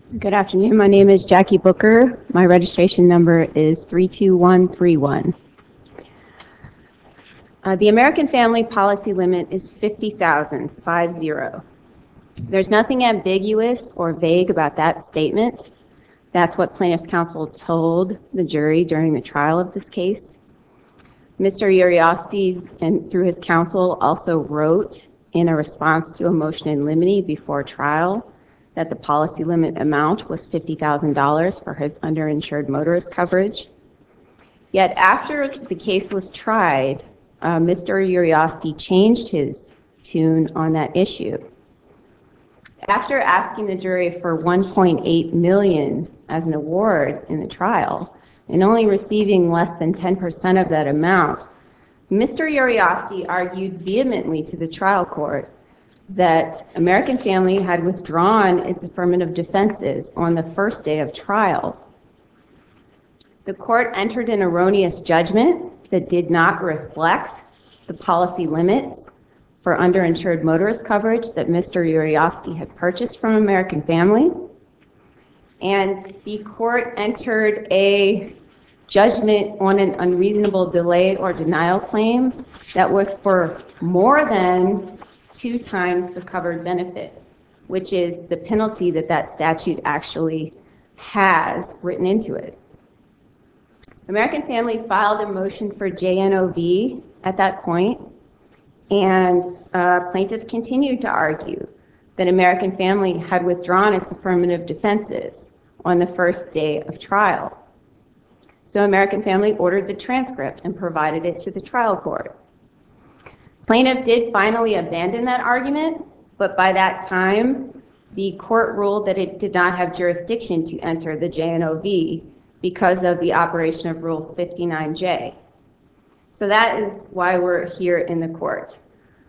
Good afternoon. My name is Jackie Booker. My registration number is 32131. The American Family Policy limit is $50,000, 50. There's nothing ambiguous or vague about that statement. That's what plaintiff's counsel told the jury during the trial of this case. Mr. Uriostes, and through his counsel, also wrote in a response to a motion in limine before trial that the policy limit amount was $50,000 for his underinsured motorist coverage. Yet after the case was tried, Mr. Uriostes changed his tune on that issue. After asking the jury for $1.8 million as an award in the trial and only receiving less than 10% of that amount, Mr. Uriostes argued vehemently to the trial court that American Family had withdrawn its affirmative defenses on the first day of trial. The court entered an erroneous judgment that did not reflect the policy limits for underinsured motorist coverage that Mr. Uriostes had purchased from American Family. And the court entered a judgment on an unreasonable delay or denial claim that was for more than 2 times the covered benefit, which is the penalty that that statute actually has written into it. American Family filed a motion for JNOV at that point, and plaintiff continued to argue that American Family had withdrawn its affirmative defenses on the first day of trial. So American Family ordered the transcript and provided it to the trial court. Plaintiff did finally abandon that argument, but by that time, the court ruled that it did not have jurisdiction to enter the JNOV because of the operation of Rule 59J. So that is why we're here in the court.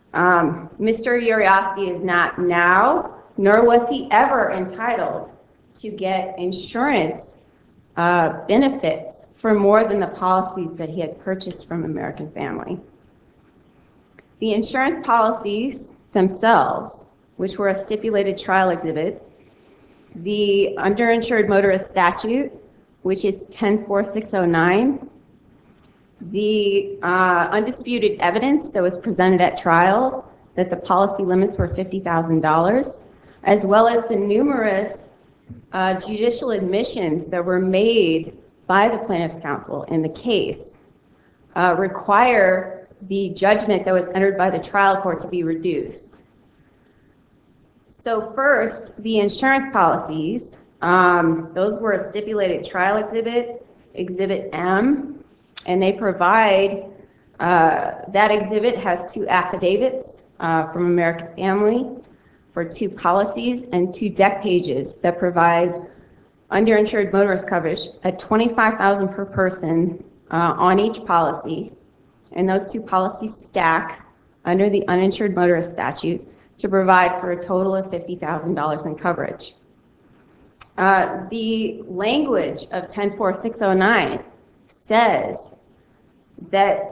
Mr. Uriostes is not now, nor was he ever entitled to get insurance benefits for more than the policies that he had purchased from American Family. The insurance policies themselves, which were a stipulated trial exhibit, the underinsured motorist statute, which is 104609, the undisputed evidence that was presented at trial that the policy limits were $50,000, as well as the numerous judicial admissions that were made by the plaintiff's counsel in the case, require the judgment that was entered by the trial court to be reduced. So first, the insurance policies, those were a stipulated trial exhibit, Exhibit M, and they provide, that exhibit has 2 affidavits from American Family for 2 policies and 2 deck pages that provide underinsured motorist coverage at $25,000 per person on each policy. And those 2 policies stack under the uninsured motorist statute to provide for a total of $50,000 in coverage. The language of 104609 says that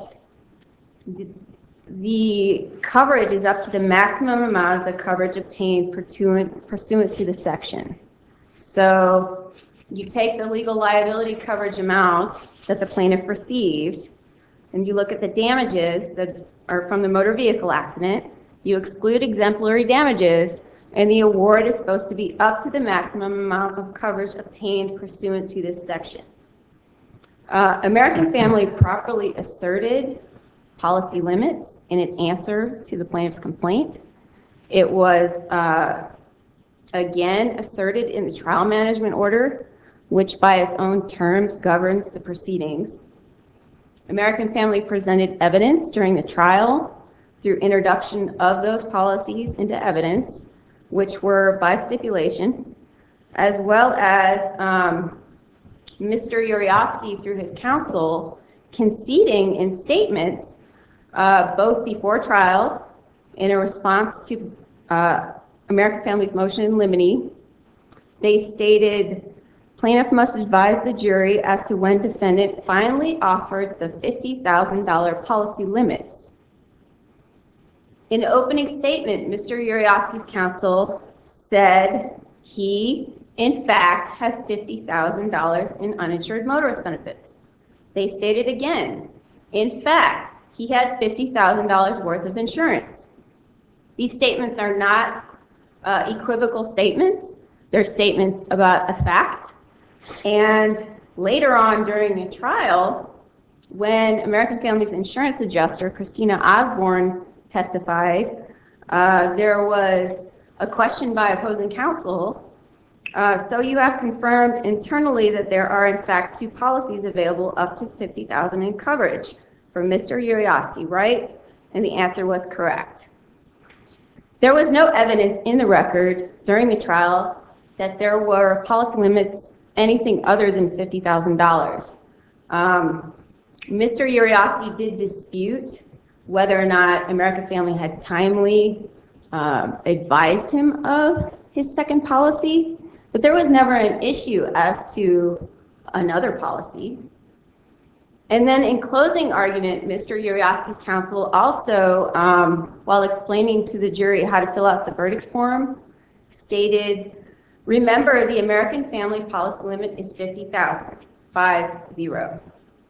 the coverage is up to the maximum amount of the coverage obtained pursuant to the section. So you take the legal liability coverage amount that the plaintiff received, and you look at the damages that are from the motor vehicle accident, you exclude exemplary damages, and the award is supposed to be up to the maximum amount of coverage obtained pursuant to this section. American Family properly asserted policy limits in its answer to the plaintiff's complaint. It was, again, asserted in the trial management order, which by its own terms governs the proceedings. American Family presented evidence during the trial through introduction of those policies into evidence, which were by stipulation, as well as Mr. Uriostes, through his counsel, conceding in statements both before trial in a response to American Family's motion in limine. They stated, plaintiff must advise the jury as to when defendant finally offered the $50,000 policy limits. In an opening statement, Mr. Uriostes' counsel said he in fact, has $50,000 in uninsured motorist benefits. They stated again, in fact, he had $50,000 worth of insurance. These statements are not equivocal statements. They're statements about a fact. And later on during the trial, when American Families Insurance Adjuster Christina Osborne testified, there was a question by opposing counsel. So you have confirmed internally that there are in fact 2 policies available up to $50,000 in coverage for Mr. Uriosty, right? And the answer was correct. There was no evidence in the record during the trial that there were policy limits anything other than $50,000. Mr. Uriosty did dispute whether or not American Family had timely advised him of his second policy, but there was never an issue as to another policy. And then in closing argument, Mr. Uriosty's counsel also, while explaining to the jury how to fill out the verdict form, stated, remember the American Family policy limit is $50,000, 50.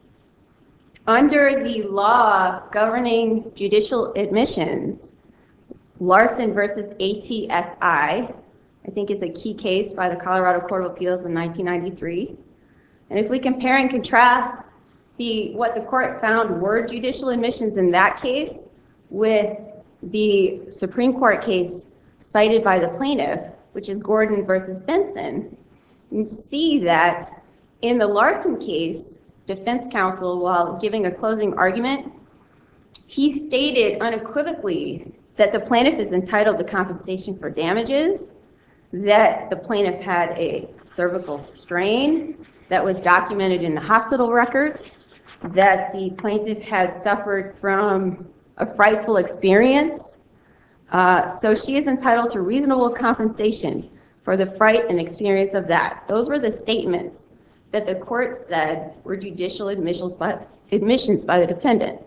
Under the law governing judicial admissions, Larson versus ATSI, I think is a key case by the Colorado Court of Appeals in 1993. And if we compare and contrast what the court found were judicial admissions in that case with the Supreme Court case cited by the plaintiff, which is Gordon versus Benson, you see that in the Larson case, defense counsel, while giving a closing argument, he stated unequivocally that the plaintiff is entitled to compensation for damages, that the plaintiff had a cervical strain that was documented in the hospital records, that the plaintiff had suffered from a frightful experience. So she is entitled to reasonable compensation for the fright and experience of that. Those were the statements that the court said were judicial admissions by the defendant.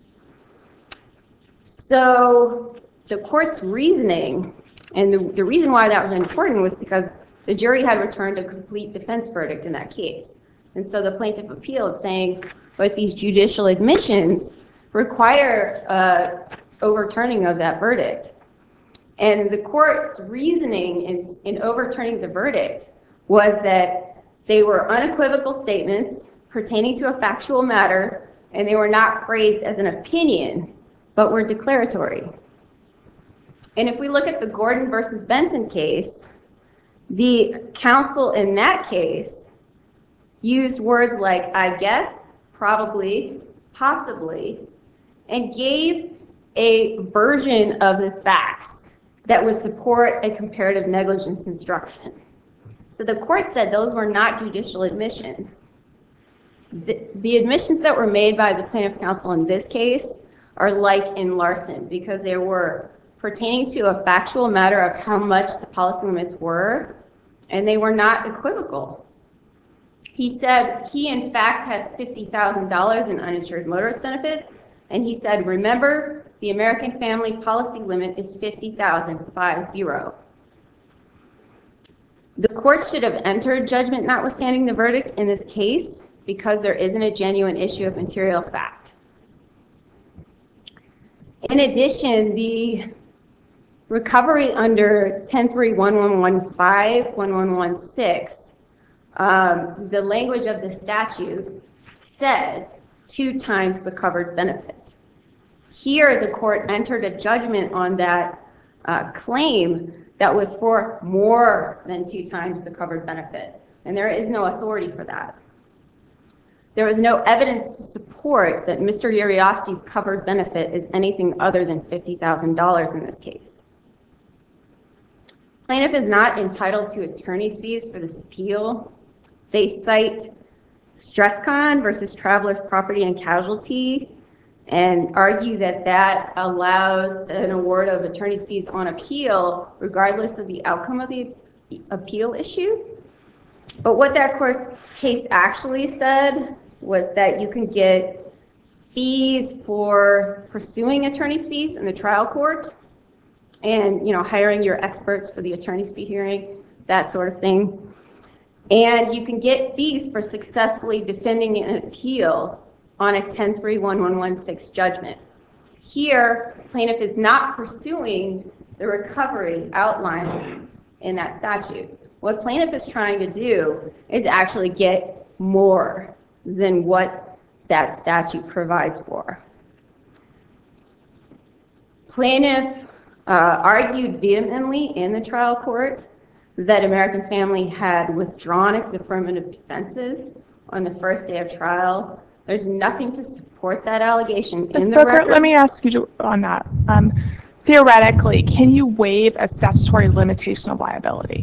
So the court's reasoning, and the reason why that was important was because the jury had returned a complete defense verdict in that case. And so the plaintiff appealed saying, but these judicial admissions require overturning of that verdict. And the court's reasoning in overturning the verdict was that they were unequivocal statements pertaining to a factual matter, and they were not phrased as an opinion, but were declaratory. And if we look at the Gordon versus Benson case, the counsel in that case used words like, I guess, probably, possibly, and gave a version of the facts that would support a comparative negligence instruction. So the court said those were not judicial admissions. The admissions that were made by the plaintiff's counsel in this case are like in Larson, because they were pertaining to a factual matter of how much the policy limits were, and they were not equivocal. He said he in fact has $50,000 in uninsured motorist benefits, and he said, remember, the American Family policy limit is $50,000, 50. The court should have entered judgment notwithstanding the verdict in this case because there isn't a genuine issue of material fact. In addition, the recovery under 10.3.1115, 1116, the language of the statute says 2 times the covered benefit. Here, the court entered a judgment on that claim that was for more than 2 times the covered benefit, and there is no authority for that. There is no evidence to support that Mr. Uriosty's covered benefit is anything other than $50,000 in this case. Plaintiff is not entitled to attorney's fees for this appeal. They cite StressCon versus Travelers Property and Casualty and argue that that allows an award of attorney's fees on appeal regardless of the outcome of the appeal issue. But what that case actually said was that you can get fees for pursuing attorney's fees in the trial court and hiring your experts for the attorney's fee hearing, that sort of thing. And you can get fees for successfully defending an appeal on a 10-3-1116 judgment. Here, plaintiff is not pursuing the recovery outlined in that statute. What plaintiff is trying to do is actually get more than what that statute provides for. Plaintiff argued vehemently in the trial court that American Family had withdrawn its affirmative defenses on the first day of trial. There's nothing to support that allegation in the record. Let me ask you on that. Theoretically, can you waive a statutory limitation of liability?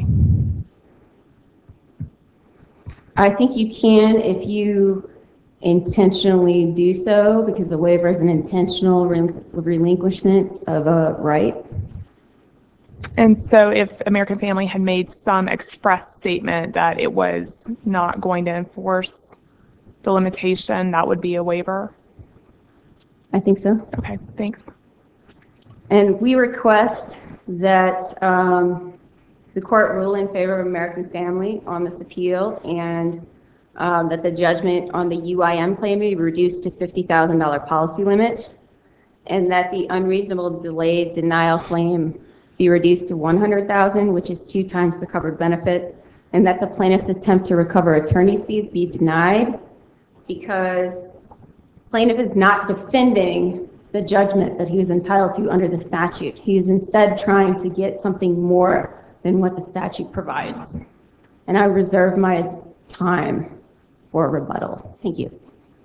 I think you can if you intentionally do so, because the waiver is an intentional relinquishment of a right. And so if American Family had made some express statement that it was not going to enforce the limitation, that would be a waiver? I think so. Okay, thanks. And we request that the court rule in favor of American Family on this appeal, and that the judgment on the UIM claim be reduced to $50,000 policy limit, and that the unreasonable delayed denial claim be reduced to $100,000, which is 2 times the covered benefit, and that the plaintiff's attempt to recover attorney's fees be denied because plaintiff is not defending the judgment that he was entitled to under the statute. He is instead trying to get something more than what the statute provides. And I reserve my time for rebuttal. Thank you.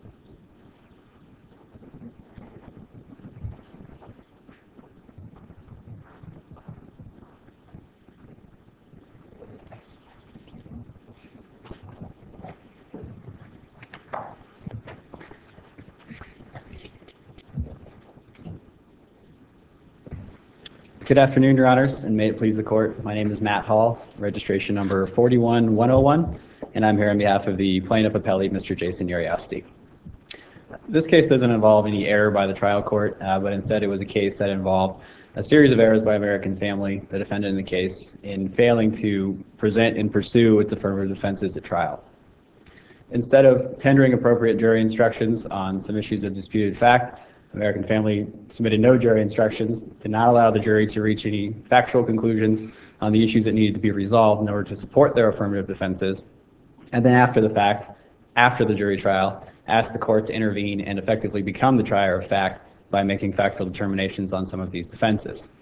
Good afternoon, Your Honors, and may it please the Court. My name is Matt Hall, registration number 41101, and I'm here on behalf of the plaintiff appellee, Mr. Jason Uriosty. This case doesn't involve any error by the trial court, but instead it was a case that involved a series of errors by American Family, the defendant in the case, in failing to present and pursue its affirmative defenses at trial. Instead of tendering appropriate jury instructions on some issues of disputed fact, American Family submitted no jury instructions, did not allow the jury to reach any factual conclusions on the issues that needed to be resolved in order to support their affirmative defenses, and then after the fact, after the jury trial, asked the court to intervene and effectively become the trier of fact by making factual determinations on some of these defenses.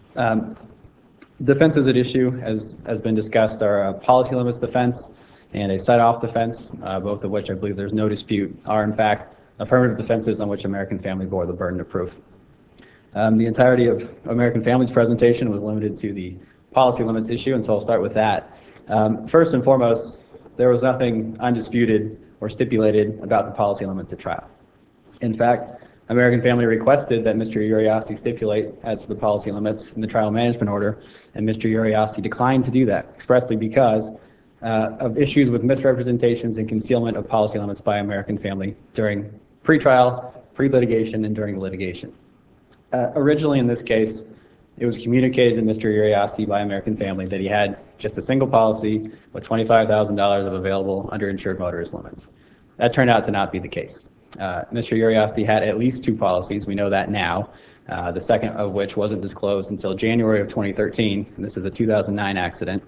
Defenses at issue, as has been discussed, are a policy limits defense and a set-off defense, both of which I believe there's no dispute are in fact affirmative defenses on which American Family bore the burden of proof. The entirety of American Family's presentation was limited to the policy limits issue, and so I'll start with that. First and foremost, there was nothing undisputed or stipulated about the policy limits at trial. In fact, American Family requested that Mr. Uriosty stipulate as to the policy limits in the trial management order, and Mr. Uriosty declined to do that expressly because of issues with misrepresentations and concealment of policy limits by American Family during pre-trial, pre-litigation, and during the litigation. Originally in this case, it was communicated to Mr. Uriosty by American Family that he had just a single policy with $25,000 of available underinsured motorist limits. That turned out to not be the case. Mr. Uriosty had at least 2 policies, we know that now, the second of which wasn't disclosed until January of 2013, and this is a 2009 accident.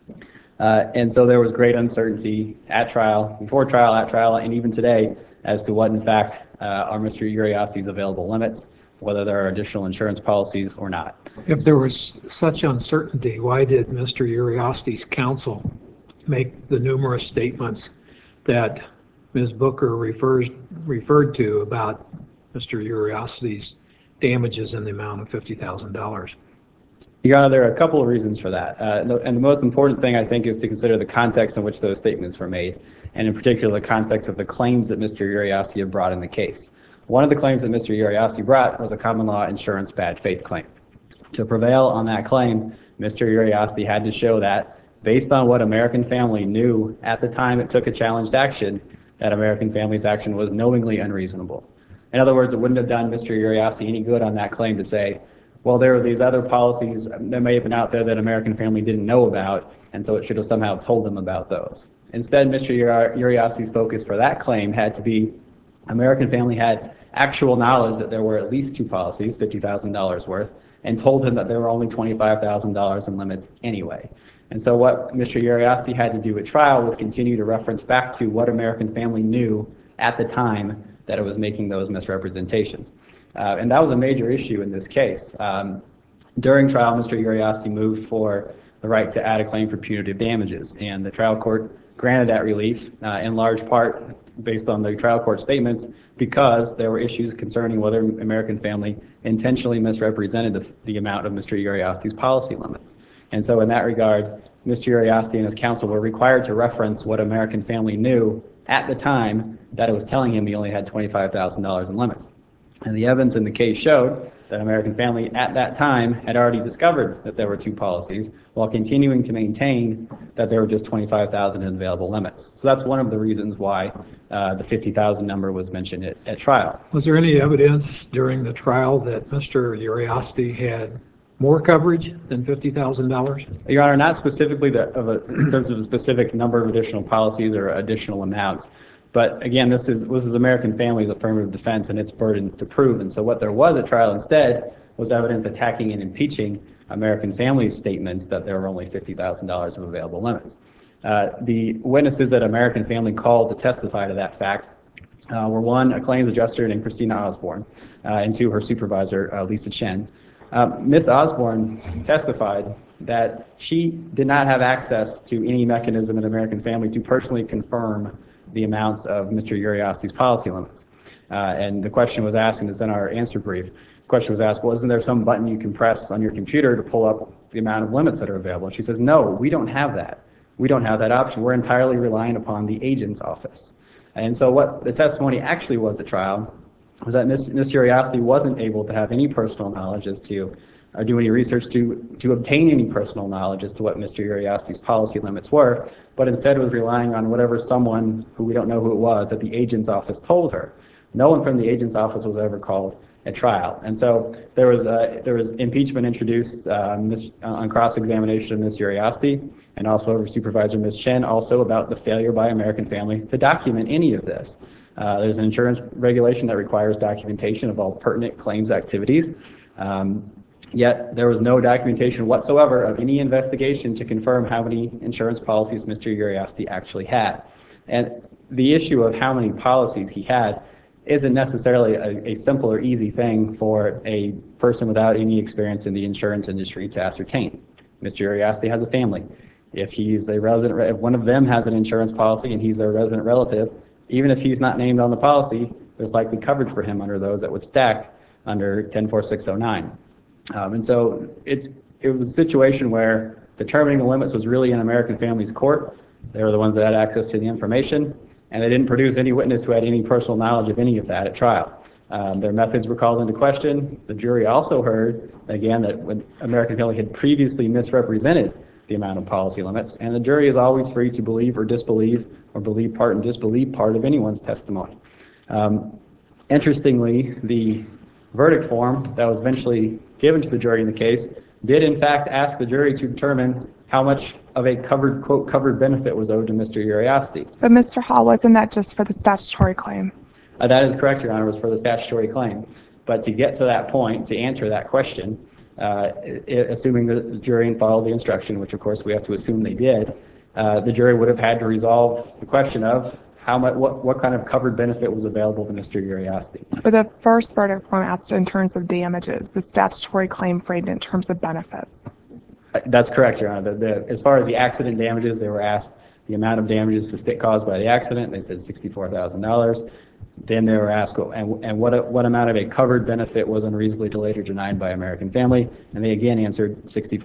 And so there was great uncertainty at trial, before trial, at trial, and even today as to what in fact are Mr. Uriosty's available limits, whether there are additional insurance policies or not. If there was such uncertainty, why did Mr. Uriosty's counsel make the numerous statements that Ms. Booker referred to about Mr. Uriosty's damages in the amount of $50,000? Your Honor, there are a couple of reasons for that. And the most important thing, I think, is to consider the context in which those statements were made, and in particular the context of the claims that Mr. Uriosty had brought in the case. One of the claims that Mr. Uriosty brought was a common law insurance bad faith claim. To prevail on that claim, Mr. Uriosty had to show that, based on what American Family knew at the time it took a challenged action, that American Family's action was knowingly unreasonable. In other words, it wouldn't have done Mr. Uriosty any good on that claim to say, well, there are these other policies that may have been out there that American Family didn't know about, and so it should have somehow told them about those. Instead, Mr. Uriasti's focus for that claim had to be American Family had actual knowledge that there were at least two policies, $50,000 worth, and told him that there were only $25,000 in limits anyway. And so what Mr. Uriasti had to do at trial was continue to reference back to what American Family knew at the time that it was making those misrepresentations. And that was a major issue in this case. During trial, Mr. Uriasti moved for the right to add a claim for punitive damages, and the trial court granted that relief in large part based on the trial court statements because there were issues concerning whether American Family intentionally misrepresented the amount of Mr. Uriasti's policy limits. And so in that regard, Mr. Uriasti and his counsel were required to reference what American Family knew at the time that it was telling him he only had $25,000 in limits. And the evidence in the case showed that American Family at that time had already discovered that there were two policies while continuing to maintain that there were just $25,000 in available limits. So that's one of the reasons why the $50,000 number was mentioned at trial. Was there any evidence during the trial that Mr. Uriasti had more coverage than $50,000? Your Honor, not specifically in terms of a specific number of additional policies or additional amounts. But again, this is American Family's affirmative defense and its burden to prove. And so what there was at trial instead was evidence attacking and impeaching American Family's statements that there were only $50,000 of available limits. The witnesses that American Family called to testify to that fact were one, a claims adjuster named Christina Osborne, and two, her supervisor, Lisa Chen. Ms. Osborne testified that she did not have access to any mechanism in American Family to personally confirm the amounts of Mr. Uriasti's policy limits. And the question was asked, and it's in our answer brief, the question was asked, well, isn't there some button you can press on your computer to pull up the amount of limits that are available? And she says, no, we don't have that. We don't have that option. We're entirely relying upon the agent's office. And so what the testimony actually was at trial was that Ms. Uriasti wasn't able to have any personal knowledge as to, or do any research to obtain any personal knowledge as to what Mr. Uriasti's policy limits were, but instead was relying on whatever someone, who we don't know who it was, at the agent's office told her. No one from the agent's office was ever called at trial. And so there was impeachment introduced on cross-examination of Ms. Uriasti and also over Supervisor Ms. Chen also about the failure by American Family to document any of this. There's an insurance regulation that requires documentation of all pertinent claims activities. Yet there was no documentation whatsoever of any investigation to confirm how many insurance policies Mr. Uriasti actually had. And the issue of how many policies he had isn't necessarily a simple or easy thing for a person without any experience in the insurance industry to ascertain. Mr. Uriasti has a family. If he's a resident, if one of them has an insurance policy and he's a resident relative, even if he's not named on the policy, there's likely coverage for him under those that would stack under 104609. And so it was a situation where determining the limits was really in American Family's court. They were the ones that had access to the information, and they didn't produce any witness who had any personal knowledge of any of that at trial. Their methods were called into question. The jury also heard, again, that when American Family had previously misrepresented the amount of policy limits, and the jury is always free to believe or disbelieve or believe part and disbelieve part of anyone's testimony. Interestingly, the verdict form that was eventually given to the jury in the case did in fact ask the jury to determine how much of a covered, quote, covered benefit was owed to Mr. Uriasti. But Mr. Hall, wasn't that just for the statutory claim? That is correct, Your Honor, it was for the statutory claim. But to get to that point, to answer that question, assuming the jury followed the instruction, which of course we have to assume they did, the jury would have had to resolve the question of how much, what kind of covered benefit was available to Mr. Uriasti. But the first verdict form asked in terms of damages, the statutory claim framed in terms of benefits. That's correct, Your Honor. As far as the accident damages, they were asked the amount of damages caused by the accident. They said $64,000. Then they were asked, and what amount of a covered benefit was unreasonably delayed or denied by American Family? And they again answered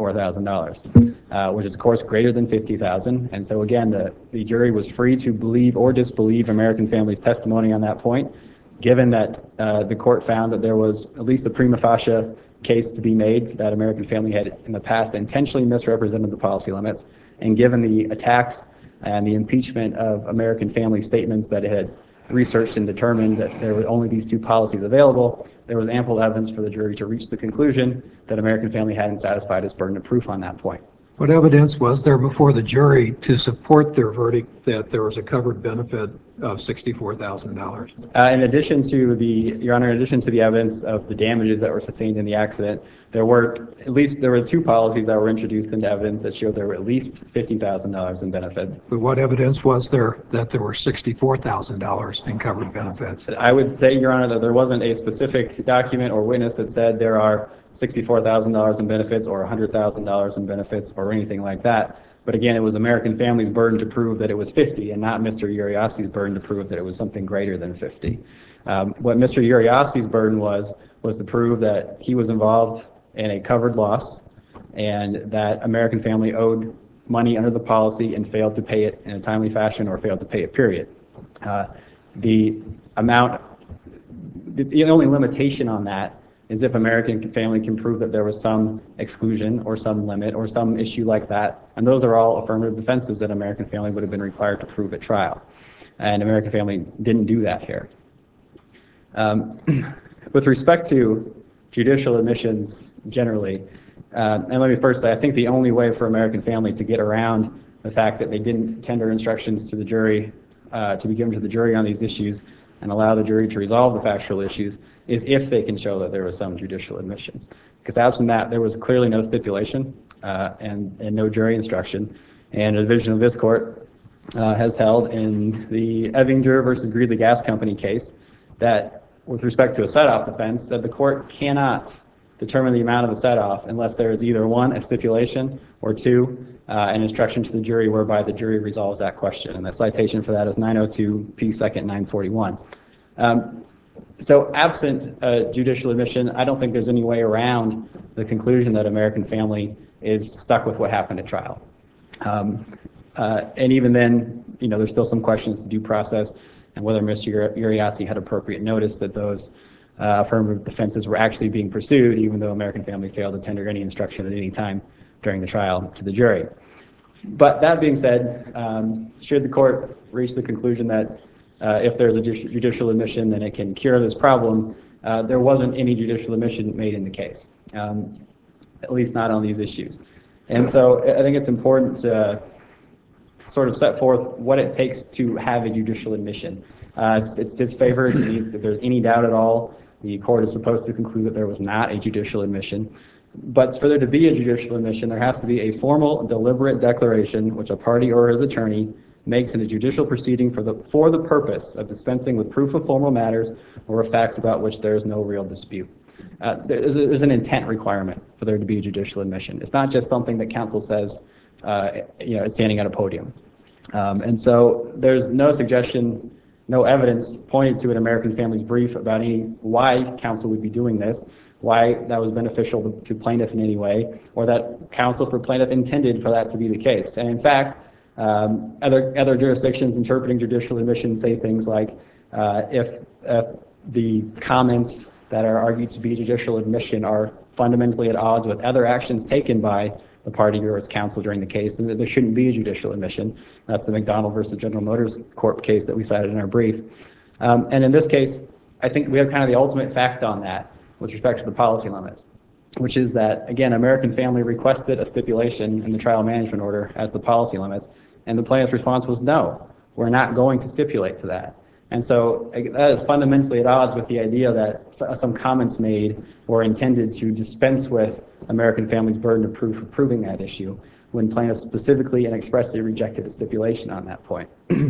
$64,000, which is of course greater than $50,000. And so again, the jury was free to believe or disbelieve American Family's testimony on that point, given that the court found that there was at least a prima facie case to be made that American Family had in the past intentionally misrepresented the policy limits, and given the attacks and the impeachment of American Family statements that it had researched and determined that there were only these two policies available, there was ample evidence for the jury to reach the conclusion that American Family hadn't satisfied its burden of proof on that point. What evidence was there before the jury to support their verdict that there was a covered benefit of $64,000? In addition to Your Honor, in addition to the evidence of the damages that were sustained in the accident, there were two policies that were introduced into evidence that showed there were at least $50,000 in benefits. But what evidence was there that there were $64,000 in covered benefits? I would say, Your Honor, that there wasn't a specific document or witness that said there are $64,000 in benefits or $100,000 in benefits or anything like that. But again, it was American Family's burden to prove that it was 50 and not Mr. Uriasti's burden to prove that it was something greater than 50. What Mr. Uriasti's burden was to prove that he was involved in a covered loss and that American Family owed money under the policy and failed to pay it in a timely fashion or failed to pay it, period. The only limitation on that is if American Family can prove that there was some exclusion or some limit or some issue like that. And those are all affirmative defenses that American Family would have been required to prove at trial. And American Family didn't do that here. With respect to judicial admissions generally, and let me first say, I think the only way for American Family to get around the fact that they didn't tender instructions to the jury, to be given to the jury on these issues, and allow the jury to resolve the factual issues is if they can show that there was some judicial admission. Because absent that, there was clearly no stipulation and no jury instruction. And a division of this court has held in the Evinger versus Greeley Gas Company case that with respect to a set-off defense, that the court cannot determine the amount of the set-off unless there is either one, a stipulation, or two, an instruction to the jury whereby the jury resolves that question. And the citation for that is 902 P. 2nd 941. So absent judicial admission, I don't think there's any way around the conclusion that American Family is stuck with what happened at trial. And even then, there's still some questions to due process and whether Mr. Uriasti had appropriate notice that those affirmative defenses were actually being pursued, even though American Family failed to tender any instruction at any time during the trial to the jury. But that being said, should the court reach the conclusion that if there's a judicial admission, then it can cure this problem, there wasn't any judicial admission made in the case, at least not on these issues. And so I think it's important to sort of set forth what it takes to have a judicial admission. It's disfavored. It means that if there's any doubt at all, the court is supposed to conclude that there was not a judicial admission. But for there to be a judicial admission, there has to be a formal, deliberate declaration which a party or his attorney makes in a judicial proceeding for the purpose of dispensing with proof of formal matters or of facts about which there is no real dispute. There's an intent requirement for there to be a judicial admission. It's not just something that counsel says, standing at a podium. And so there's no suggestion, no evidence pointed to an American Family's brief about why counsel would be doing this, why that was beneficial to plaintiff in any way, or that counsel for plaintiff intended for that to be the case. And in fact, other jurisdictions interpreting judicial admission say things like, if the comments that are argued to be judicial admission are fundamentally at odds with other actions taken by the party or its counsel during the case, then there shouldn't be a judicial admission. That's the McDonald versus General Motors Corp case that we cited in our brief. And in this case, I think we have kind of the ultimate fact on that with respect to the policy limits, which is that, again, American Family requested a stipulation in the trial management order as the policy limits, and the plaintiff's response was no, we're not going to stipulate to that. And so that is fundamentally at odds with the idea that some comments made were intended to dispense with American Family's burden of proof of proving that issue when plaintiffs specifically and expressly rejected a stipulation on that point.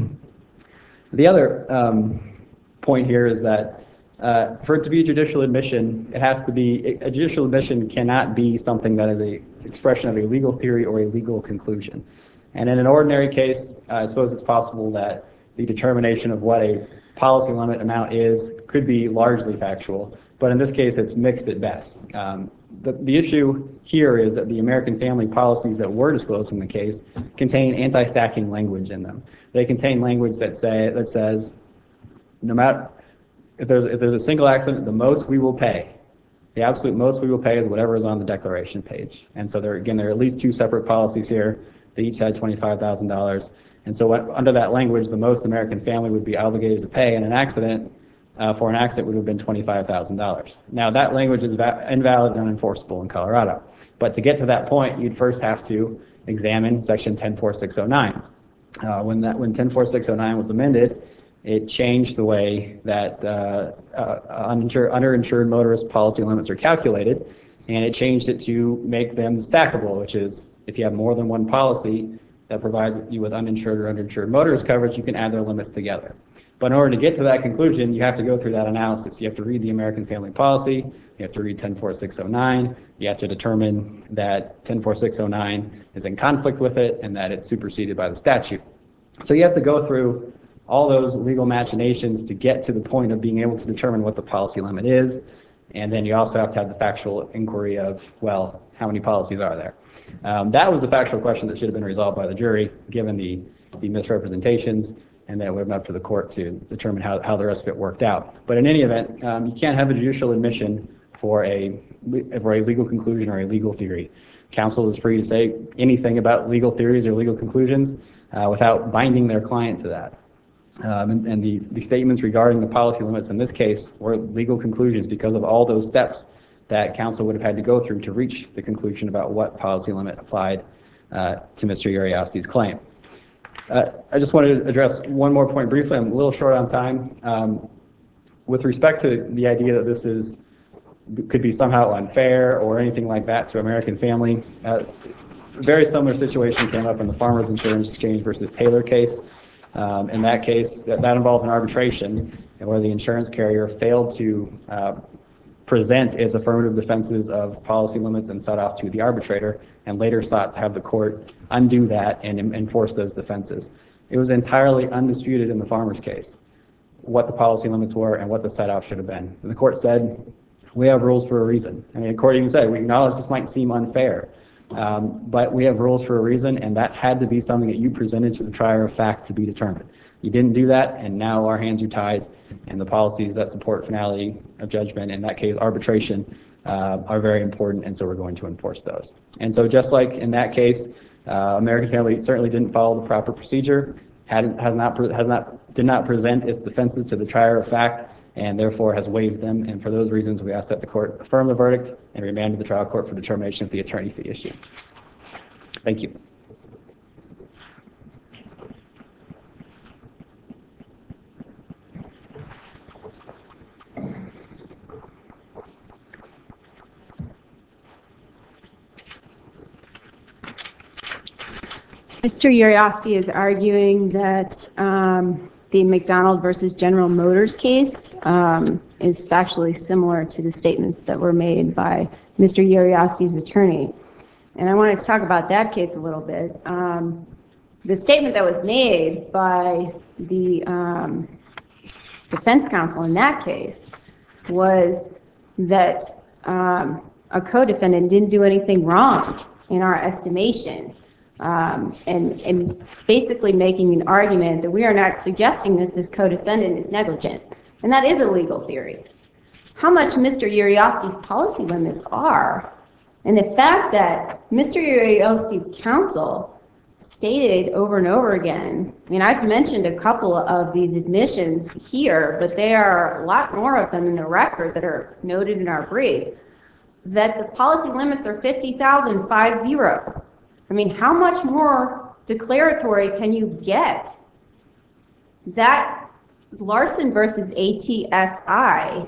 The other point here is that for it to be a judicial admission, it has to be, a judicial admission cannot be something that is an expression of a legal theory or a legal conclusion. And in an ordinary case, I suppose it's possible that the determination of what a policy limit amount is could be largely factual, but in this case, it's mixed at best. The issue here is that the American Family policies that were disclosed in the case contain anti-stacking language in them. They contain language that says, no matter if there's a single accident, the most we will pay, the absolute most we will pay is whatever is on the declaration page. And so there are at least two separate policies here. They each had $25,000. And so under that language, the most American Family would be obligated to pay in an accident for an accident would have been $25,000. Now that language is invalid and unenforceable in Colorado. But to get to that point, you'd first have to examine Section 104.609. When 104.609 was amended, it changed the way that underinsured motorist policy limits are calculated, and it changed it to make them stackable, which is if you have more than one policy that provides you with uninsured or underinsured motorist coverage, you can add their limits together. But in order to get to that conclusion, you have to go through that analysis. You have to read the American Family Policy, you have to read 104.609, you have to determine that 104.609 is in conflict with it and that it's superseded by the statute. So you have to go through all those legal machinations to get to the point of being able to determine what the policy limit is. And then you also have to have the factual inquiry of, well, how many policies are there? That was a factual question that should have been resolved by the jury, given the misrepresentations, and then it would have been up to the court to determine how the rest of it worked out. But in any event, you can't have a judicial admission for a legal conclusion or a legal theory. Counsel is free to say anything about legal theories or legal conclusions without binding their client to that. And the statements regarding the policy limits in this case were legal conclusions because of all those steps that counsel would have had to go through to reach the conclusion about what policy limit applied to Mr. Uriosty's claim. I just wanted to address one more point briefly. I'm a little short on time. With respect to the idea that this could be somehow unfair or anything like that to American Family, a very similar situation came up in the Farmers Insurance Exchange versus Taylor case. In that case, that involved an arbitration where the insurance carrier failed to present its affirmative defenses of policy limits and sought off to the arbitrator, and later sought to have the court undo that and enforce those defenses. It was entirely undisputed in the farmer's case what the policy limits were and what the set-off should have been. And the court said, we have rules for a reason. I mean, the court even said, we acknowledge this might seem unfair, but we have rules for a reason, and that had to be something that you presented to the trier of fact to be determined. You didn't do that, and now our hands are tied, and the policies that support finality of judgment, in that case arbitration, are very important, and so we're going to enforce those. And so just like in that case, American Family certainly didn't follow the proper procedure, did not present its defenses to the trier of fact, and therefore has waived them. And for those reasons, we ask that the court affirm the verdict and remand to the trial court for determination of the attorney fee issue. Thank you. Mr. Uriosty is arguing that the McDonald versus General Motors case is factually similar to the statements that were made by Mr. Uriosty's attorney. And I wanted to talk about that case a little bit. The statement that was made by the defense counsel in that case was that a co-defendant didn't do anything wrong in our estimation. And basically making an argument that we are not suggesting that this co-defendant is negligent. And that is a legal theory. How much Mr. Uriosty's policy limits are, and the fact that Mr. Uriosty's counsel stated over and over again, I mean, I've mentioned a couple of these admissions here, but there are a lot more of them in the record that are noted in our brief, that the policy limits are $50,000, 50. I mean, how much more declaratory can you get? That Larson versus ATSI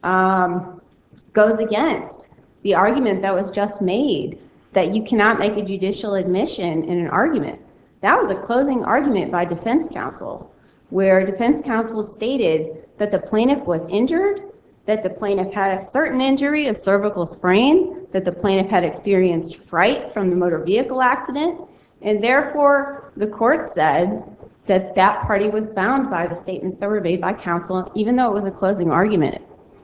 goes against the argument that was just made that you cannot make a judicial admission in an argument. That was a closing argument by defense counsel, where defense counsel stated that the plaintiff was injured, that the plaintiff had a certain injury, a cervical sprain, that the plaintiff had experienced fright from the motor vehicle accident, and therefore the court said that that party was bound by the statements that were made by counsel, even though it was a closing argument.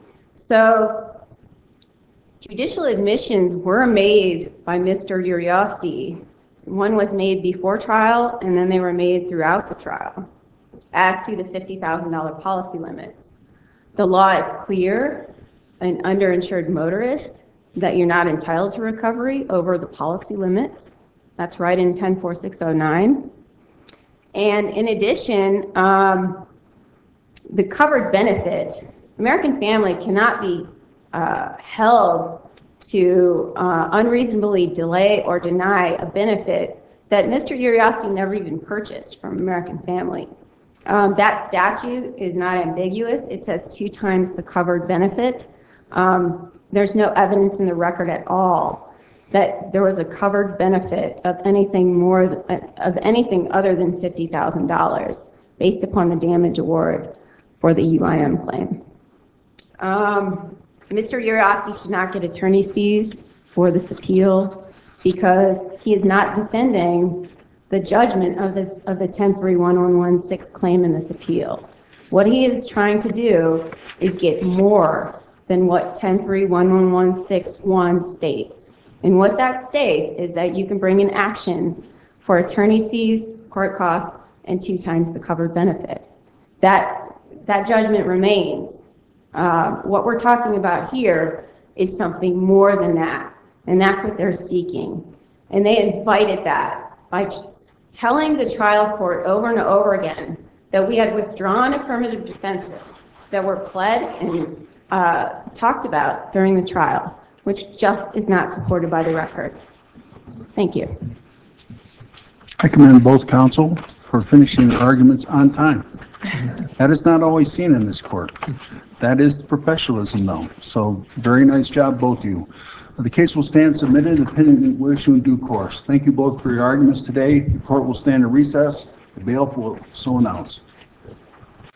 So judicial admissions were made by Mr. Uriosty. One was made before trial, and then they were made throughout the trial as to the $50,000 policy limits. The law is clear, an underinsured motorist, that you're not entitled to recovery over the policy limits. That's right in 104.609. And in addition, the covered benefit, American Family cannot be held to unreasonably delay or deny a benefit that Mr. Uriosty never even purchased from American Family. That statute is not ambiguous. It says 2 times the covered benefit. There's no evidence in the record at all that there was a covered benefit of anything other than $50,000 based upon the damage award for the UIM claim. Mr. Uriosty should not get attorney's fees for this appeal because he is not defending the judgment of the 10-3-1116 claim in this appeal. What he is trying to do is get more than what 10-3-1161 states. And what that states is that you can bring an action for attorney's fees, court costs, and 2 times the covered benefit. That judgment remains. What we're talking about here is something more than that, and that's what they're seeking. And they invited that by telling the trial court over and over again that we had withdrawn affirmative defenses that were pled and talked about during the trial, which just is not supported by the record. Thank you. I commend both counsel for finishing their arguments on time. That is not always seen in this court. That is professionalism, though. So very nice job, both of you. The case will stand submitted. The opinion will issue in due course. Thank you both for your arguments today. The court will stand in recess. The bailiff will so announce.